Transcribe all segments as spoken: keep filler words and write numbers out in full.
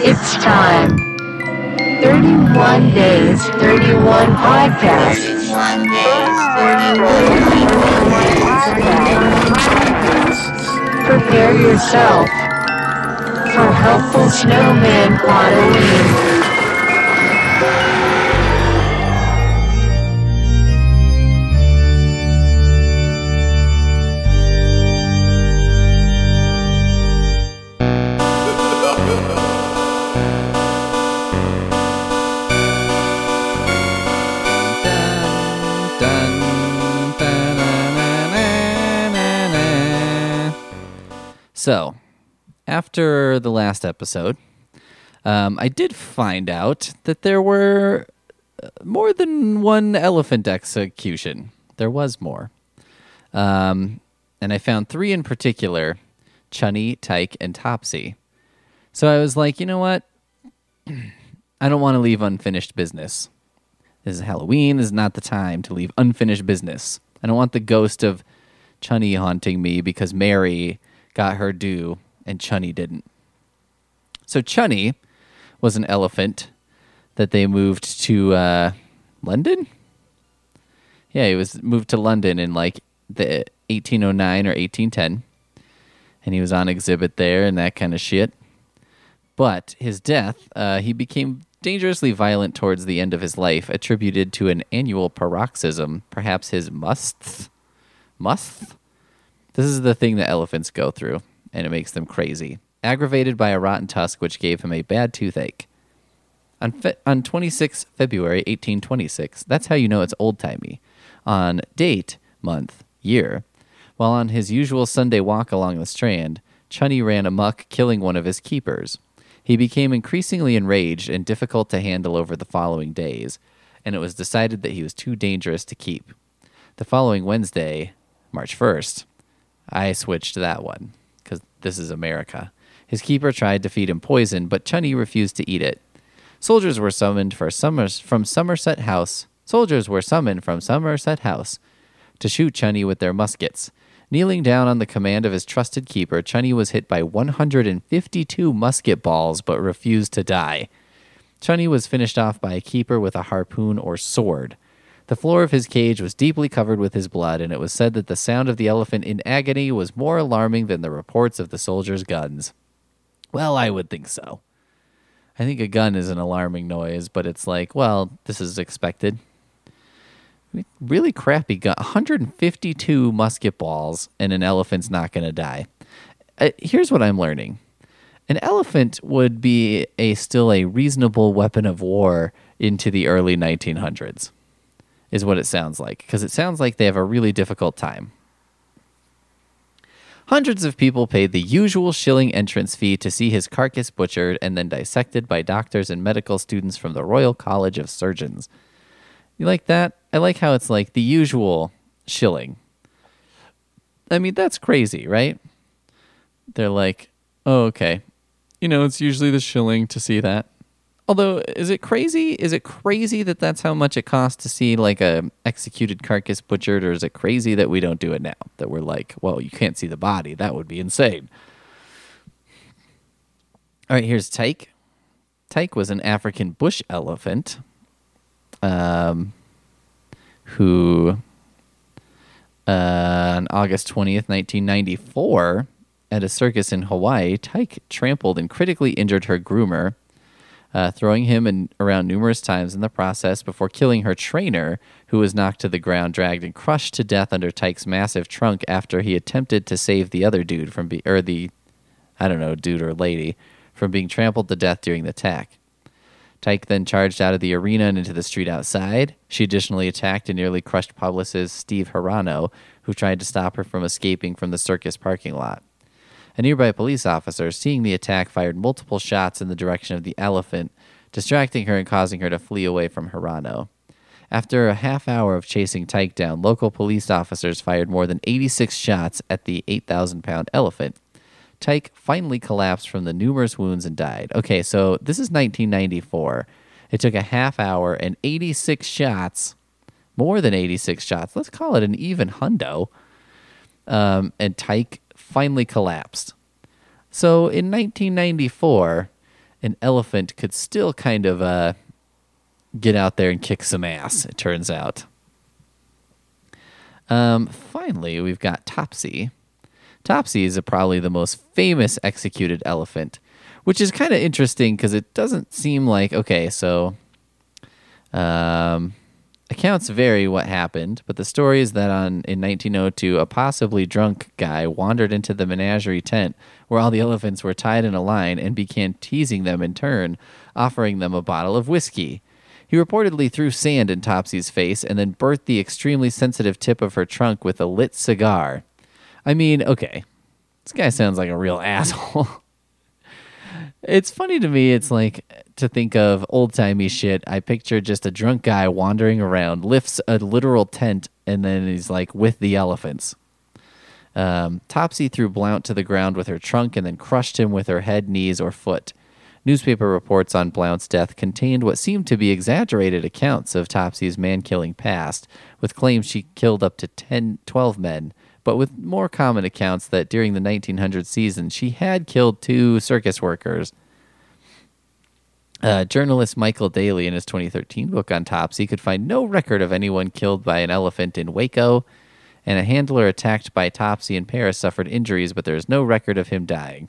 It's time. thirty-one days, thirty-one podcasts. thirty-one days, thirty-one podcasts. Prepare yourself for Helpful Snowman Halloween. So, after the last episode, um, I did find out that there were more than one elephant execution. There was more. Um, and I found three in particular, Chunny, Tyke, and Topsy. So I was like, you know what? I don't want to leave unfinished business. This is Halloween. This is not the time to leave unfinished business. I don't want the ghost of Chunny haunting me because Mary got her due, and Chunny didn't. So Chunny was an elephant that they moved to uh, London? Yeah, he was moved to London in like the eighteen oh nine or eighteen ten, and he was on exhibit there and that kind of shit. But his death, uh, he became dangerously violent towards the end of his life, attributed to an annual paroxysm, perhaps his musts. Musts? This is the thing that elephants go through, and it makes them crazy. Aggravated by a rotten tusk, which gave him a bad toothache. On, fe- on the twenty-sixth of February, eighteen twenty-six, that's how you know it's old-timey. On date, month, year, while on his usual Sunday walk along the Strand, Chunny ran amok, killing one of his keepers. He became increasingly enraged and difficult to handle over the following days, and it was decided that he was too dangerous to keep. The following Wednesday, March first, I switched to that one, because this is America. His keeper tried to feed him poison, but Chunny refused to eat it. Soldiers were summoned for Somers- from Somerset House. Soldiers were summoned from Somerset House to shoot Chunny with their muskets. Kneeling down on the command of his trusted keeper, Chunny was hit by one hundred fifty-two musket balls, but refused to die. Chunny was finished off by a keeper with a harpoon or sword. The floor of his cage was deeply covered with his blood, and it was said that the sound of the elephant in agony was more alarming than the reports of the soldiers' guns. Well, I would think so. I think a gun is an alarming noise, but it's like, well, this is expected. Really crappy gun. one hundred fifty-two musket balls, and an elephant's not going to die. Uh, here's what I'm learning. An elephant would be a still a reasonable weapon of war into the early nineteen hundreds. Is what it sounds like, because it sounds like they have a really difficult time. Hundreds of people paid the usual shilling entrance fee to see his carcass butchered and then dissected by doctors and medical students from the Royal College of Surgeons. You like that? I like how it's like the usual shilling. I mean, that's crazy, right? They're like, oh, okay. You know, it's usually the shilling to see that. Although, is it crazy? Is it crazy that that's how much it costs to see like a executed carcass butchered, or is it crazy that we don't do it now? That we're like, well, you can't see the body. That would be insane. All right, here's Tyke. Tyke was an African bush elephant um, who, uh, on August twentieth, nineteen ninety-four, at a circus in Hawaii, Tyke trampled and critically injured her groomer, Uh, throwing him in, around numerous times in the process before killing her trainer, who was knocked to the ground, dragged, and crushed to death under Tyke's massive trunk after he attempted to save the other dude from be- or the, I don't know, dude or lady, from being trampled to death during the attack. Tyke then charged out of the arena and into the street outside. She additionally attacked and nearly crushed publicist Steve Hirano, who tried to stop her from escaping from the circus parking lot. A nearby police officer, seeing the attack, fired multiple shots in the direction of the elephant, distracting her and causing her to flee away from Hirano. After a half hour of chasing Tyke down, local police officers fired more than eighty-six shots at the eight thousand pound elephant. Tyke finally collapsed from the numerous wounds and died. Okay, so this is nineteen ninety-four. It took a half hour and eighty-six shots, more than eighty-six shots. Let's call it an even hundo. Um, and Tyke finally collapsed. So in nineteen ninety-four, an elephant could still kind of uh, get out there and kick some ass, it turns out. Um, finally, we've got Topsy. Topsy is probably the most famous executed elephant, which is kind of interesting because it doesn't seem like, okay, so um, accounts vary what happened, but the story is that on in nineteen oh two, a possibly drunk guy wandered into the menagerie tent where all the elephants were tied in a line and began teasing them in turn, offering them a bottle of whiskey. He reportedly threw sand in Topsy's face and then burnt the extremely sensitive tip of her trunk with a lit cigar. I mean, okay, this guy sounds like a real asshole. It's funny to me, it's like, to think of old-timey shit. I picture just a drunk guy wandering around, lifts a literal tent, and then he's like with the elephants. Um, Topsy threw Blount to the ground with her trunk and then crushed him with her head, knees, or foot. Newspaper reports on Blount's death contained what seemed to be exaggerated accounts of Topsy's man-killing past, with claims she killed up to ten, twelve men, but with more common accounts that during the nineteen hundred season she had killed two circus workers. Uh, journalist Michael Daly, in his twenty thirteen book on Topsy, could find no record of anyone killed by an elephant in Waco, and a handler attacked by Topsy in Paris suffered injuries, but there is no record of him dying.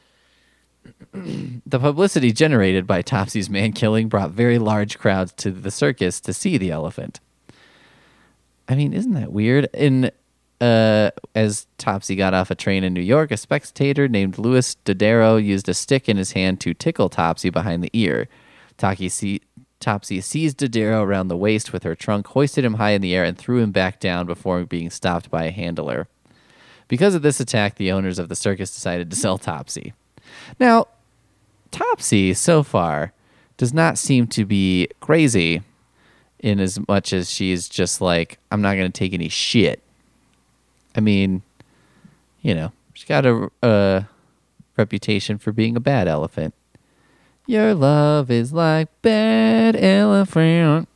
The publicity generated by Topsy's man-killing brought very large crowds to the circus to see the elephant. I mean, isn't that weird? In uh, as Topsy got off a train in New York, a spectator named Louis Dodaro used a stick in his hand to tickle Topsy behind the ear. Topsy, Topsy seized Dodaro around the waist with her trunk, hoisted him high in the air, and threw him back down before being stopped by a handler. Because of this attack, the owners of the circus decided to sell Topsy. Now, Topsy, so far, does not seem to be crazy in as much as she's just like, I'm not going to take any shit. I mean, you know, she's got a, a reputation for being a bad elephant. Your love is like bad elephant.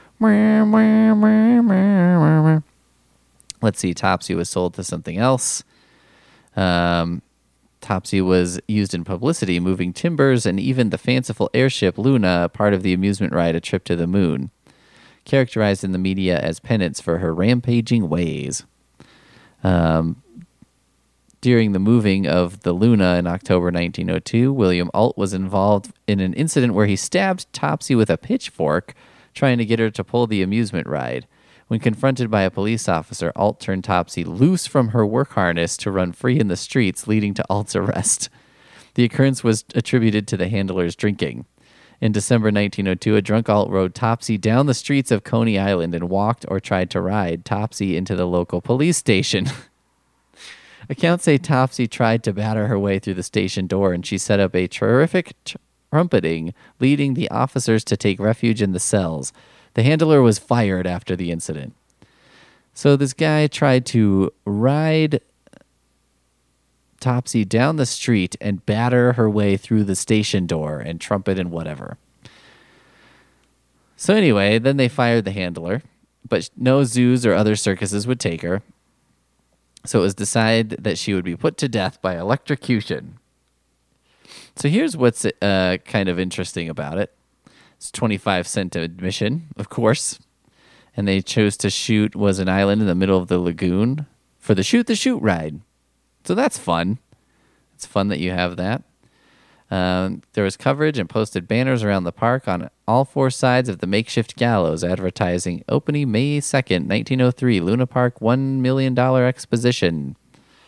Let's see, Topsy was sold to something else. Um... Topsy was used in publicity, moving timbers, and even the fanciful airship Luna, part of the amusement ride A Trip to the Moon, characterized in the media as penance for her rampaging ways. Um, during the moving of the Luna in October nineteen oh two, William Alt was involved in an incident where he stabbed Topsy with a pitchfork, trying to get her to pull the amusement ride. When confronted by a police officer, Alt turned Topsy loose from her work harness to run free in the streets, leading to Alt's arrest. The occurrence was attributed to the handler's drinking. In December nineteen oh two, a drunk Alt rode Topsy down the streets of Coney Island and walked or tried to ride Topsy into the local police station. Accounts say Topsy tried to batter her way through the station door, and she set up a terrific trumpeting, leading the officers to take refuge in the cells. The handler was fired after the incident. So this guy tried to ride Topsy down the street and batter her way through the station door and trumpet and whatever. So anyway, then they fired the handler, but no zoos or other circuses would take her. So it was decided that she would be put to death by electrocution. So here's what's uh, kind of interesting about it. It's twenty-five cent admission, of course. And they chose to shoot was an island in the middle of the lagoon for the Shoot the Shoot ride. So that's fun. It's fun that you have that. Um, there was coverage and posted banners around the park on all four sides of the makeshift gallows advertising opening May second, nineteen oh three, Luna Park one million dollars exposition.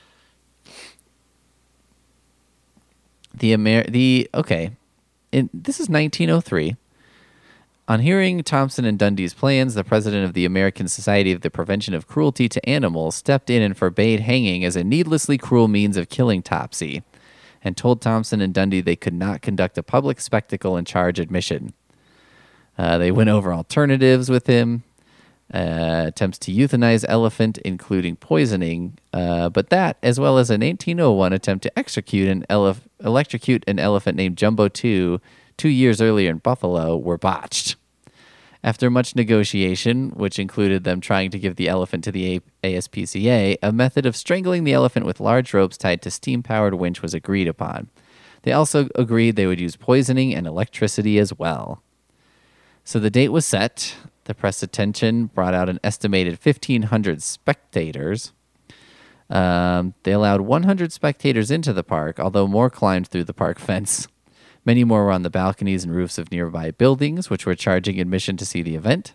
The Amer- the okay, in, this is nineteen oh three. On hearing Thompson and Dundee's plans, the president of the American Society of the Prevention of Cruelty to Animals stepped in and forbade hanging as a needlessly cruel means of killing Topsy, and told Thompson and Dundee they could not conduct a public spectacle and charge admission. Uh, they went over alternatives with him, uh, attempts to euthanize elephant, including poisoning, uh, but that, as well as a nineteen oh one attempt to execute an ele- electrocute an elephant named Jumbo two, two years earlier in Buffalo, were botched. After much negotiation, which included them trying to give the elephant to the A S P C A, a method of strangling the elephant with large ropes tied to steam-powered winch was agreed upon. They also agreed they would use poisoning and electricity as well. So the date was set. The press attention brought out an estimated fifteen hundred spectators. Um, they allowed one hundred spectators into the park, although more climbed through the park fence. Many more were on the balconies and roofs of nearby buildings, which were charging admission to see the event.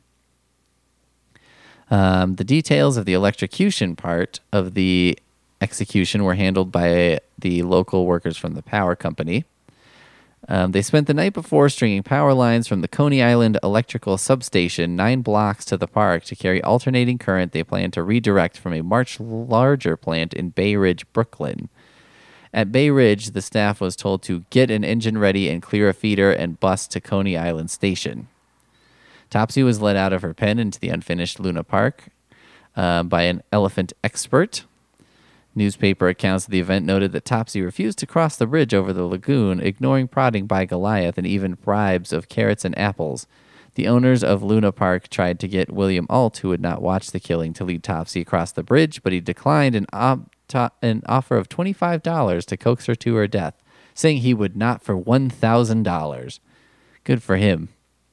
Um, the details of the electrocution part of the execution were handled by the local workers from the power company. Um, they spent the night before stringing power lines from the Coney Island electrical substation nine blocks to the park to carry alternating current they planned to redirect from a much larger plant in Bay Ridge, Brooklyn. At Bay Ridge, the staff was told to get an engine ready and clear a feeder and bus to Coney Island Station. Topsy was led out of her pen into the unfinished Luna Park uh, by an elephant expert. Newspaper accounts of the event noted that Topsy refused to cross the bridge over the lagoon, ignoring prodding by Goliath and even bribes of carrots and apples. The owners of Luna Park tried to get William Alt, who would not watch the killing, to lead Topsy across the bridge, but he declined an, op- to- an offer of twenty-five dollars to coax her to her death, saying he would not for one thousand dollars. Good for him.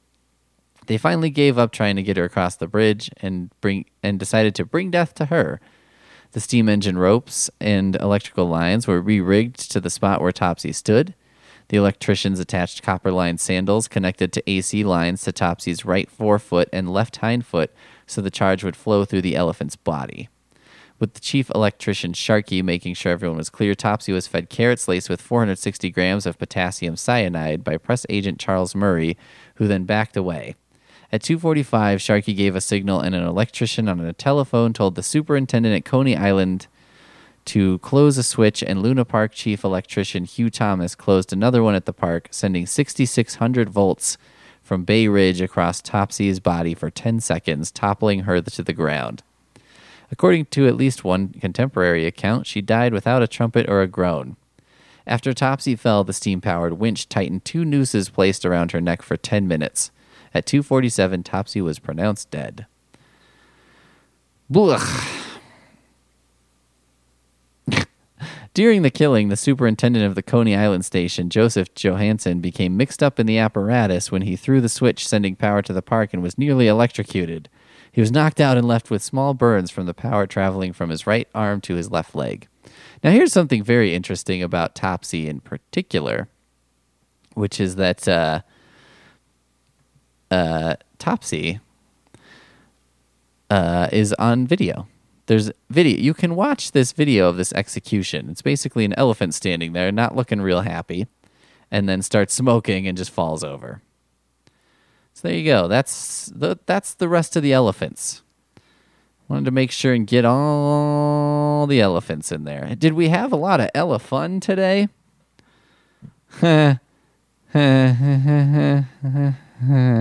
They finally gave up trying to get her across the bridge and bring and decided to bring death to her. The steam engine ropes and electrical lines were re-rigged to the spot where Topsy stood. The electricians attached copper-lined sandals connected to A C lines to Topsy's right forefoot and left hindfoot so the charge would flow through the elephant's body. With the chief electrician Sharkey making sure everyone was clear, Topsy was fed carrots laced with four hundred sixty grams of potassium cyanide by press agent Charles Murray, who then backed away. At two forty-five, Sharkey gave a signal and an electrician on a telephone told the superintendent at Coney Island to close a switch, and Luna Park chief electrician Hugh Thomas closed another one at the park, sending sixty-six hundred volts from Bay Ridge across Topsy's body for ten seconds, toppling her to the ground. According to at least one contemporary account, she died without a trumpet or a groan. After Topsy fell, the steam-powered winch tightened two nooses placed around her neck for ten minutes. At two forty-seven, Topsy was pronounced dead. Blech. During the killing, the superintendent of the Coney Island station, Joseph Johansson, became mixed up in the apparatus when he threw the switch sending power to the park and was nearly electrocuted. He was knocked out and left with small burns from the power traveling from his right arm to his left leg. Now, here's something very interesting about Topsy in particular, which is that uh, uh, Topsy uh, is on video. There's video. You can watch this video of this execution. It's basically an elephant standing there, not looking real happy, and then starts smoking and just falls over. So there you go. That's the that's the rest of the elephants. Wanted to make sure and get all the elephants in there. Did we have a lot of elefun today?